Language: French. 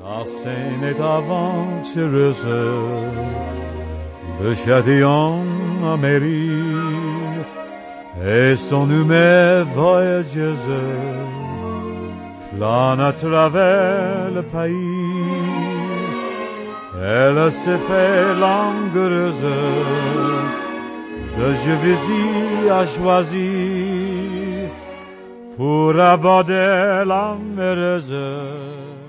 La scène est aventureuse de Châtillon à Mairie, et son humeur voyageuse flâne à travers le pays. Elle se fait langoureuse de Juvisy à choisir pour aborder l'amoureuse.